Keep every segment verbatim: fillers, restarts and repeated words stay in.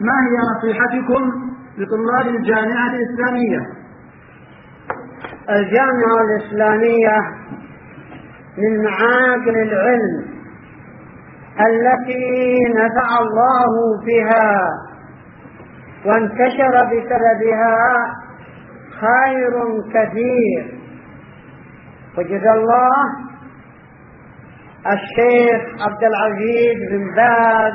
ما هي نصيحتكم لطلاب الجامعة الإسلامية؟ الجامعة الإسلامية من معاقل العلم التي نفع الله بها وانتشر بسببها خير كثير، وجزا الله الشيخ عبد العزيز بن باز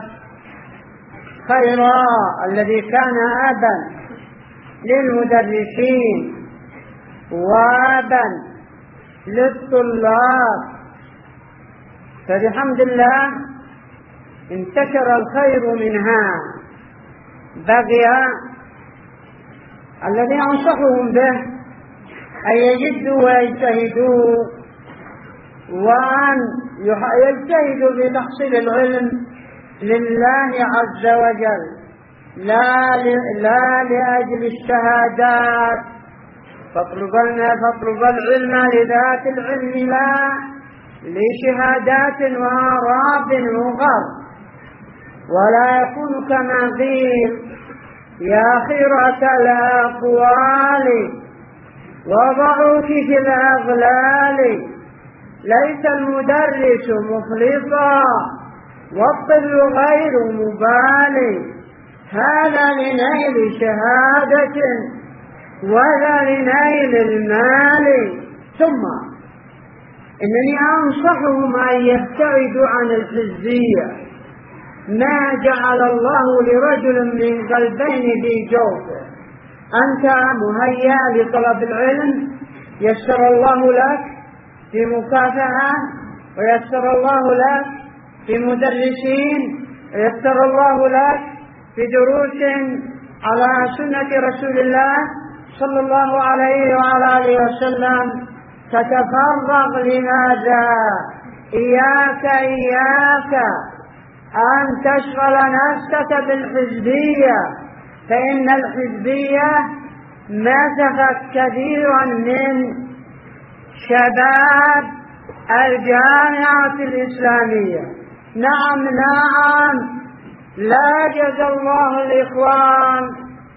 خيرا الذي كان أبا للمدرسين وابا للطلاب، فبحمد الله انتشر الخير منها. بقي الذي أنصحهم به أن يجدوا ويجتهدوا، وأن يجتهدوا في تحصيل العلم لله عز وجل، لا لا لأجل الشهادات. فاطلبنا فاطلب العلم لذات العلم لا لشهادات وآراب وغر، ولا يكون كما قيل يا خيرة الأقوال وضعوك في الأغلال، ليس المدرس مخلصا والطفل غير مبالي، هذا لنيل شهادة ولا لنيل المال. ثم إنني أنصحهم أن يبتعدوا عن الحزبية، ما جعل الله لرجل من قلبين في جوفه. أنت مهيأ لطلب العلم، يسر الله لك في مكافأة، ويسر الله لك في مدرسين، ويسر الله لك في دروس على سنة رسول الله صلى الله عليه وعلى آله وسلم، تتفرغ لهذا. إياك إياك أن تشغل نفسك بالحزبية، فإن الحزبية مسخت كثيرا من شباب الجامعة الإسلامية. نعم نعم، لا جزى الله الإخوان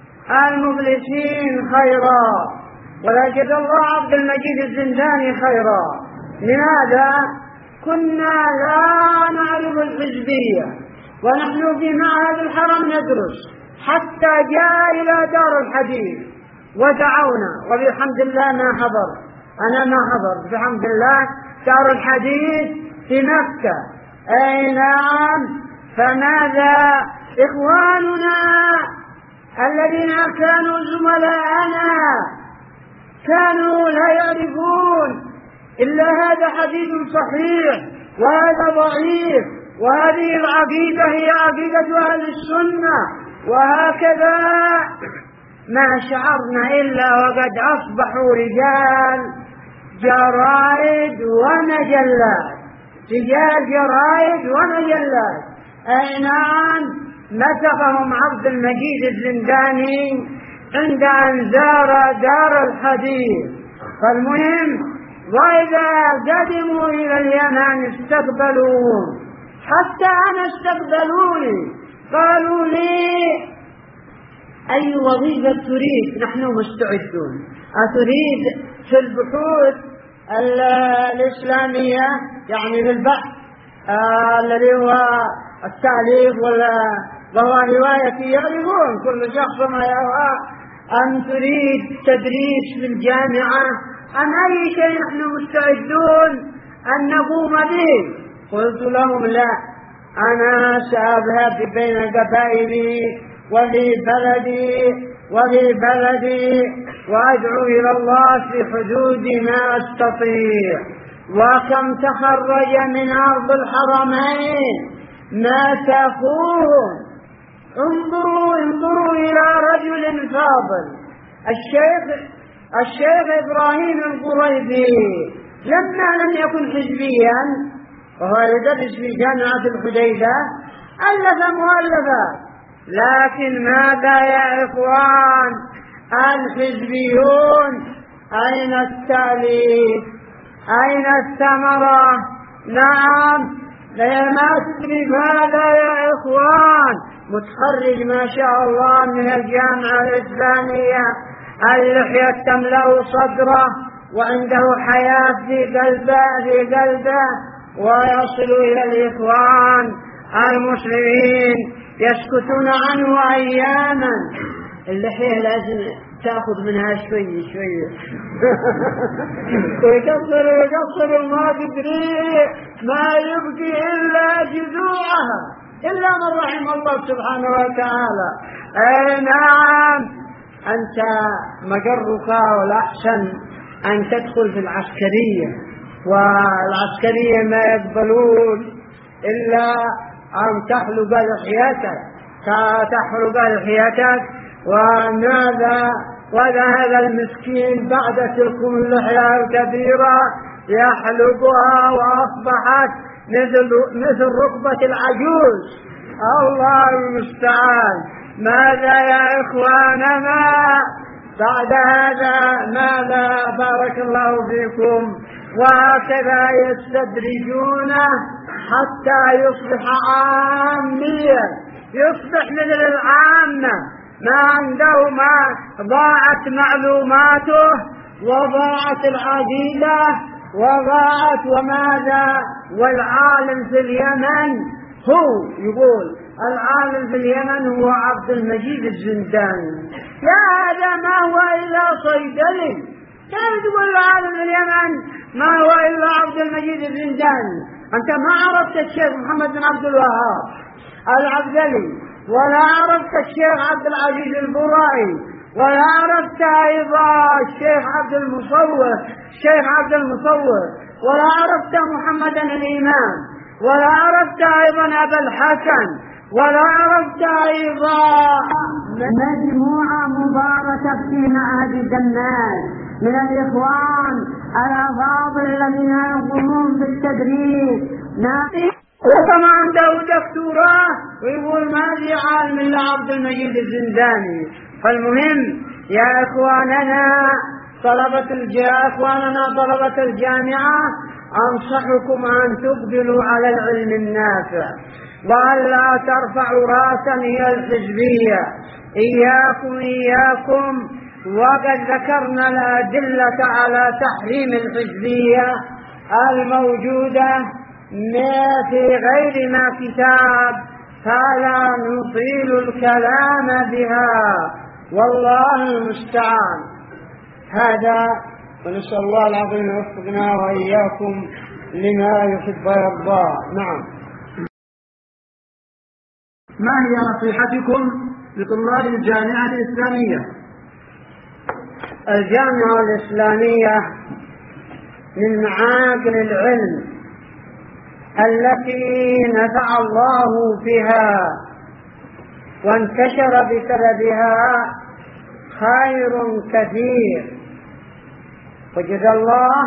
المفلسين خيرا، ولا جزى الله عبد المجيد الزنداني خيرا. لماذا؟ كنا لا نعرف الحزبية ونحن في معهد الحرم ندرس، حتى جاء إلى دار الحديث ودعونا، وبحمد الله ما حضر، أنا ما حضر بحمد الله دار الحديث في مكة. أي نعم. فماذا إخواننا الذين كانوا زملاءنا كانوا لا يعرفون إلا هذا حديث صحيح وهذا ضعيف، وهذه العقيدة هي عقيدة أهل السنة، وهكذا ما شعرنا إلا وقد أصبحوا رجال جرائد ومجلات، رجال جرائد ومجلات. أي نعم، مسخهم عبد المجيد الزنداني عند أن زار دار الحديث. فالمهم، وإذا قدموا إلى اليمن استقبلوهم، حتى أنا استقبلوني، قالوا لي أي وظيفة تريد؟ نحن مستعدون. أتريد في البحوث الإسلامية، يعني في البحث آه الذي هو التأليف وهو رواية يعرفون كل شخص ما يرى، أم تريد تدريس في الجامعة، أم أي شيء نحن مستعدون أن نقوم به؟ قلت لهم لا، أنا سأذهب بين قبائلي وفي بلدي وفي بلدي وأدعو إلى الله في حدود ما أستطيع. وكم تخرج من أرض الحرمين ما تفوهم. انظروا انظروا إلى رجل فاضل، الشيخ الشيخ إبراهيم القريبي، لما لم يكن حزبيا وهو يدرس في جامعة الحديدة ألف مؤلفات، لكن ماذا يا إخوان الحزبيون؟ أين التأليف؟ أين الثمرة؟ نعم، لا ما تدري ماذا يا إخوان؟ متخرج ما شاء الله من الجامعة الإسلامية، اللحية تملأ صدره وعنده حياة في قلبه في قلبه ويصل إلى الإخوان المسلمين يسكتون عنه أياما. اللحية لازم تأخذ منها شوي شوي ويكسر ويكسر وما تدري ما يبقي إلا جذوعها إلا من رحم الله سبحانه وتعالى. أي نعم، أنت مجرك والأحسن أن تدخل في العسكرية، والعسكرية ما يقبلون إلا أن تحلق لحيتك تحلق لحيتك وماذا وهذا المسكين بعد تلك اللحية الكبيرة يحلقها وأصبحت مثل مثل ركبة العجوز. الله المستعان. ماذا يا إخواننا بعد هذا؟ ماذا؟ بارك الله فيكم. وهكذا يستدرجونه حتى يصبح عاميا، يصبح مثل العامة، ما عنده ما ضاعت معلوماته وضاعت العقيدة وضاعت وماذا. والعالم في اليمن هو يقول العالم في اليمن هو عبد المجيد الزنداني. يا هذا ما هو إلا صيدلي، كيف تقول العالم في اليمن ما هو إلا عبد المجيد الزنداني؟ أنت ما عرفت الشيخ محمد بن عبد الوهاب العبدلي، ولا عرفت الشيخ عبد العزيز البرائي، ولا عرفت أيضا الشيخ عبد المصور الشيخ عبد المصور، ولا عرفت محمدا الإمام، ولا عرفت أيضا أبا الحسن، ولا عرفت أيضا مجموعة مباركة في معهد الدماج من الإخوان الأفاضل الذين يقومون بالتدريس. وكما عنده دكتوراه ويقول ما في عالم إلا عبد المجيد الزنداني. فالمهم يا إخواننا طلبة الجامعة إخواننا طلبة الجامعة، أنصحكم أن تقبلوا على العلم النافع وألا ترفعوا راسا هي الحزبية. إياكم إياكم وقد ذكرنا الأدلة على تحريم الحزبية الموجودة ما في غير ما كتاب، فلا نطيل الكلام بها والله المستعان. هذا ونسأل الله العظيم يوفقنا وإياكم لما يحب ويرضى. نعم. ما هي نصيحتكم لطلاب الجامعة الإسلامية؟ الجامعة الإسلامية من معاقل العلم التي نفع الله بها وانتشر بسببها خير كثير. وجزا الله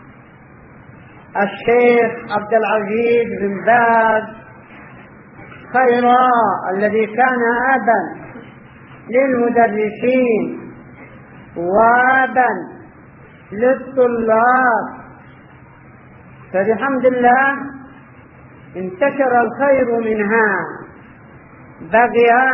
الشيخ عبد العزيز بن باز خيرا الذي كان أبا للمدرسين وابا للطلاب، فبحمد الله انتشر الخير منها. بقي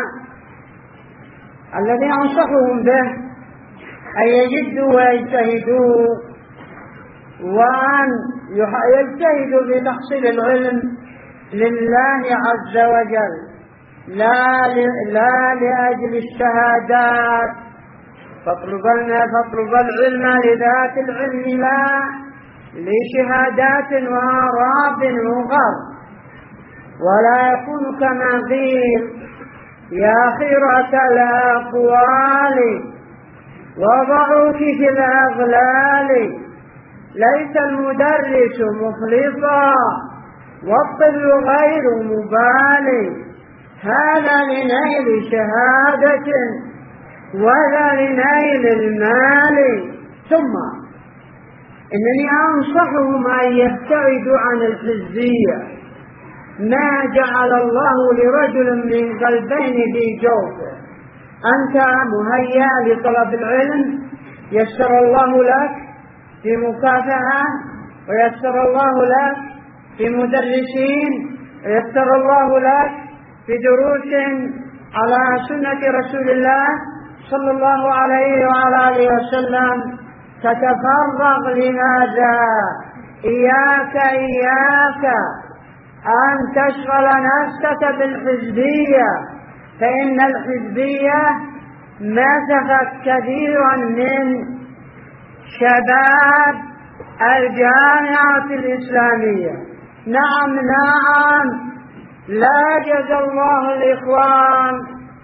الذي أنصحهم به أن يجدوا ويجتهدوا وأن يجتهدوا في تحصيل العلم لله عز وجل، لا لا لأجل الشهادات. فاطلبنا فاطلب العلم لذات العلم لا لشهادات وآراب وغر. ولا يكون كما قيل يا خيرة الأقوال وضعوك في الأغلال، ليس المدرس مخلصا والطفل غير مبالي، هذا لنيل شهادة ولا لنيل المال. ثم إنني أنصحهم أن يبتعدوا عن الحزبية. ما جعل الله لرجل من قلبين في جوفه. أنت مهيأ لطلب العلم، يسر الله لك في مكافأة، ويسر الله لك في مدرسين، ويسر الله لك في دروس على سنة رسول الله صلى الله عليه وعلى آله وسلم تتفرغ لهذا. إياك إياك أن تشغل نفسك بالحزبية، فإن الحزبية مسخت كثيرا من شباب الجامعة الإسلامية. نعم نعم، لا جزى الله الإخوان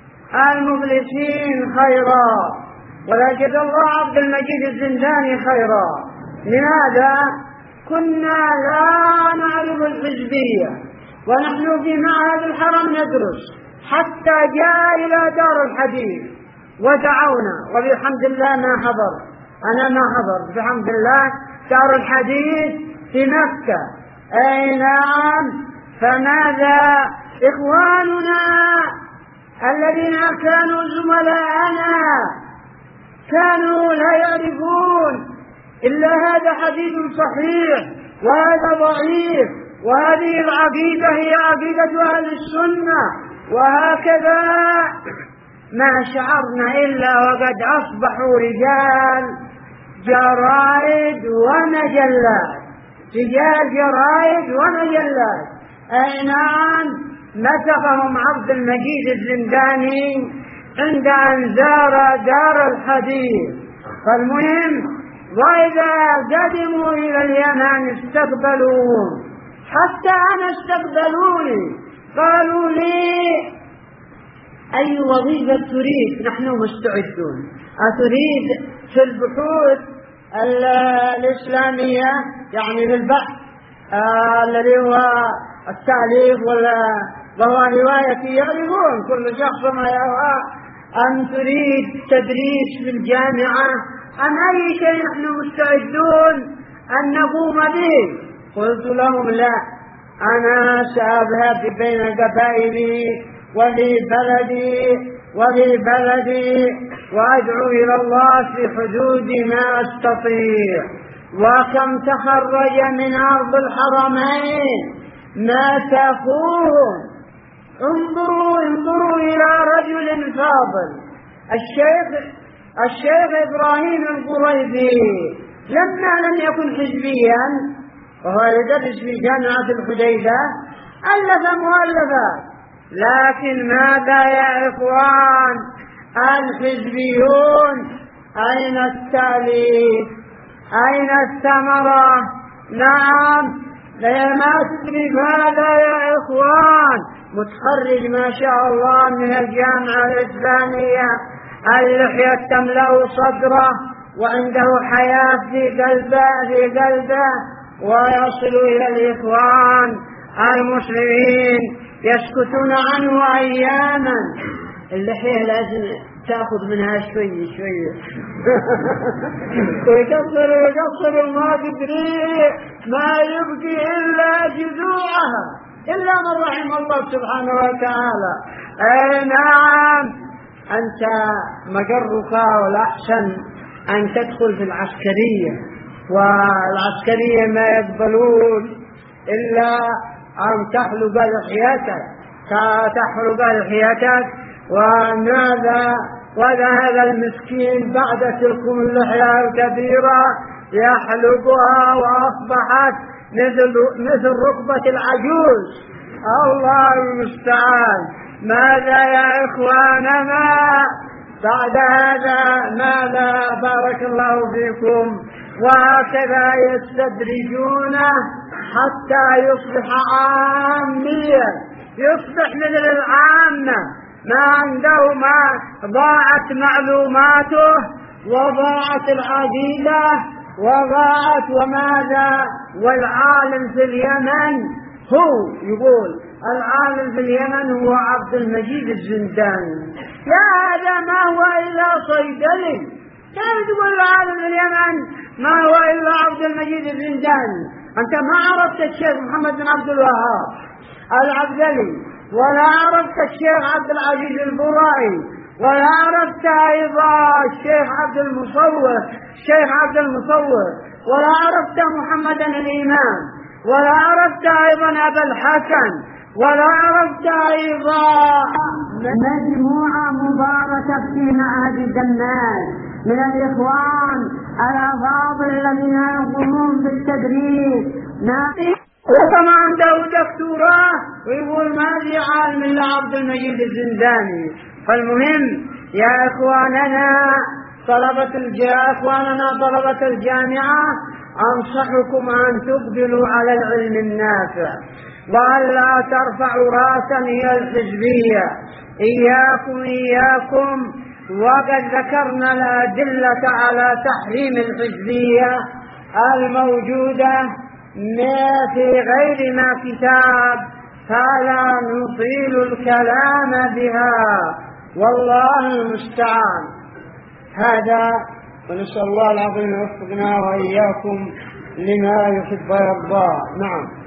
المفلسين خيرا، ولا جزى الله عبد المجيد الزنداني خيرا. لماذا؟ كنا لا نعرف الحزبية ونحن في معهد الحرم ندرس، حتى جاء إلى دار الحديث ودعونا، وبحمد الله ما حضر، أنا ما حضر بحمد الله دار الحديث في مكة. أي نعم. فماذا إخواننا الذين كانوا زملاءنا كانوا لا يعرفون إلا هذا حديث صحيح وهذا ضعيف، وهذه العقيدة هي عقيدة أهل السنة، وهكذا ما شعرنا إلا وقد أصبحوا رجال جرائد ومجلات، رجال جرائد ومجلات. أي نعم، مسخهم عبد المجيد الزنداني عند أن زار دار الحديث. فالمهم، وإذا قدموا إلى اليمن استقبلوهم، حتى أنا استقبلوني، قالوا لي أي وظيفة تريد؟ نحن مستعدون. أتريد في البحوث الإسلامية، يعني في البحث آه الذي هو التأليف وهو رواية يعرفون كل شخص ما يرى، أم تريد تدريس في الجامعة أم أي شيء؟ نحن مستعدون أن نقوم به. قلت لهم لا، أنا سأذهب بين قبائلي وفي بلدي وفي بلدي وأدعو إلى الله في حدود ما أستطيع. وكم تخرج من أرض الحرمين ناسخوهم. انظروا انظروا إلى رجل فاضل، الشيخ الشيخ إبراهيم القريبي، لما لم يكن حزبيا وهو يدرس في جامعة الحديدة ألف مؤلفات. لكن ماذا يا إخوان الحزبيون؟ أين التأليف؟ أين الثمرة؟ نعم، ما تدري ماذا يا إخوان؟ متخرج ما شاء الله من الجامعة الإسلامية، اللحية تملأ صدره وعنده حياة في قلبه في قلبه ويصل إلى الإخوان المسلمين يسكتون عنه أياما. اللحية لازم تأخذ منها شوي شوي ويكسر ويكسر ما تدري ما يبقي إلا جذوعها، إلا من رحم الله سبحانه وتعالى. أي نعم، أنت مجرك والأحسن أن تدخل في العسكرية، والعسكرية ما يقبلون إلا أن تحلق لحيتك تحلق لحيتك وماذا؟ وهذا المسكين بعد تلكم اللحية الكبيرة يحلقها وأصبحت مثل مثل ركبة العجوز. الله المستعان. ماذا يا إخواننا بعد هذا؟ ماذا؟ بارك الله فيكم. وهكذا يستدرجونه حتى يصبح عاميا، يصبح مثل العامة، ما عنده ما ضاعت معلوماته وضاعت العقيدة وضاعت وماذا. والعالم في اليمن هو يقول العالم في اليمن هو عبد المجيد الزنداني. يا هذا ما هو إلا صيدلي، كيف تقول العالم في اليمن ما هو إلا عبد المجيد الزنداني؟ أنت ما عرفت الشيخ محمد بن عبد الوهاب العبدلي، ولا عرفت الشيخ عبد العزيز البرائي، ولا عرفت أيضا الشيخ عبد المصور الشيخ عبد المصور، ولا عرفت محمدا الإمام، ولا عرفت أيضا أبا الحسن، ولا عرفت أيضا مجموعة مباركة في معهد الجنات من الإخوان الأفاضل الذين يقومون بالتدريس. وكما عنده دكتوراه ويقول ما لي عالم إلا عبد المجيد الزنداني. فالمهم يا إخواننا طلبة الجامعة إخواننا طلبة الجامعة أنصحكم أن تقبلوا على العلم النافع وأن لا ترفعوا راسا هي الحزبية. إياكم إياكم وقد ذكرنا الأدلة على تحريم الحزبية الموجودة ما في غير ما كتاب، فلا نطيل الكلام بها والله المستعان. هذا ونسأل الله العظيم يوفقنا وإياكم لما يحب ويرضى. نعم.